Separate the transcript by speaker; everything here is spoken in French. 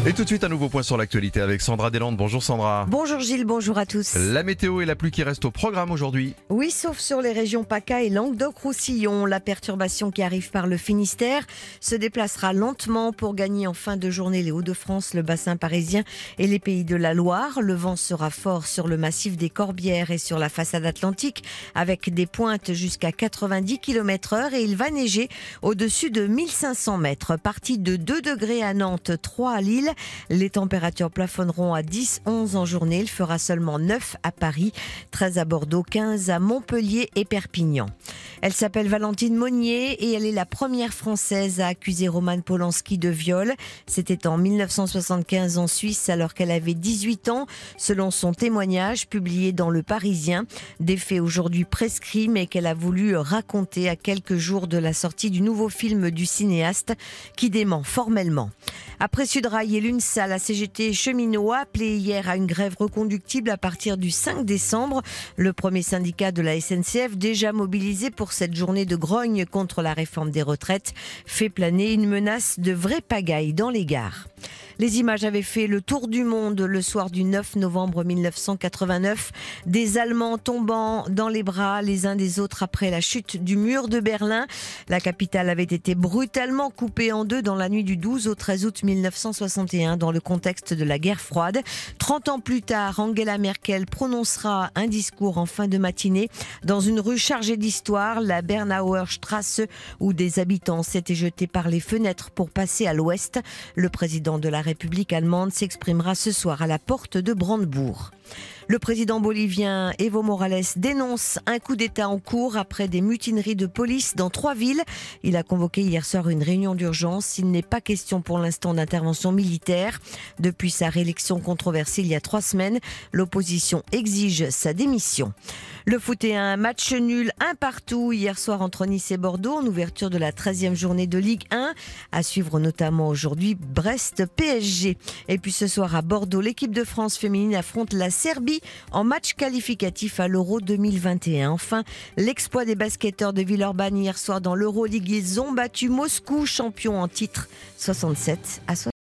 Speaker 1: Et tout de suite, un nouveau point sur l'actualité avec Sandra Deslandes. Bonjour Sandra.
Speaker 2: Bonjour Gilles, bonjour à tous.
Speaker 1: La météo et la pluie qui restent au programme aujourd'hui.
Speaker 2: Oui, sauf sur les régions PACA et Languedoc-Roussillon. La perturbation qui arrive par le Finistère se déplacera lentement pour gagner en fin de journée les Hauts-de-France, le bassin parisien et les pays de la Loire. Le vent sera fort sur le massif des Corbières et sur la façade atlantique avec des pointes jusqu'à 90 km/h et il va neiger au-dessus de 1500 mètres. Partie de 2 degrés à Nantes, 3 à Lille. Les températures plafonneront à 10-11 en journée. Il fera seulement 9 à Paris, 13 à Bordeaux, 15 à Montpellier et Perpignan. Elle s'appelle Valentine Monnier et elle est la première Française à accuser Roman Polanski de viol. C'était en 1975 en Suisse alors qu'elle avait 18 ans, selon son témoignage publié dans Le Parisien. Des faits aujourd'hui prescrits mais qu'elle a voulu raconter à quelques jours de la sortie du nouveau film du cinéaste qui dément formellement. Après Sudrail et l'UNSA, la CGT cheminot a appelé hier à une grève reconductible à partir du 5 décembre. Le premier syndicat de la SNCF, déjà mobilisé pour cette journée de grogne contre la réforme des retraites, fait planer une menace de vraie pagaille dans les gares. Les images avaient fait le tour du monde le soir du 9 novembre 1989. Des Allemands tombant dans les bras les uns des autres après la chute du mur de Berlin. La capitale avait été brutalement coupée en deux dans la nuit du 12 au 13 août 1961 dans le contexte de la guerre froide. 30 ans plus tard, Angela Merkel prononcera un discours en fin de matinée dans une rue chargée d'histoire, la Bernauer Straße, où des habitants s'étaient jetés par les fenêtres pour passer à l'ouest. Le président de la République allemande s'exprimera ce soir à la porte de Brandebourg. Le président bolivien Evo Morales dénonce un coup d'État en cours après des mutineries de police dans 3 villes. Il a convoqué hier soir une réunion d'urgence. Il n'est pas question pour l'instant d'intervention militaire. Depuis sa réélection controversée il y a 3 semaines, l'opposition exige sa démission. Le foot est un match nul, un partout hier soir entre Nice et Bordeaux en ouverture de la 13e journée de Ligue 1. À suivre notamment aujourd'hui Brest-PSG. Et puis ce soir à Bordeaux, l'équipe de France féminine affronte la Serbie en match qualificatif à l'Euro 2021. Enfin, l'exploit des basketteurs de Villeurbanne hier soir dans l'Euroleague. Ils ont battu Moscou, champion en titre 67 à 60.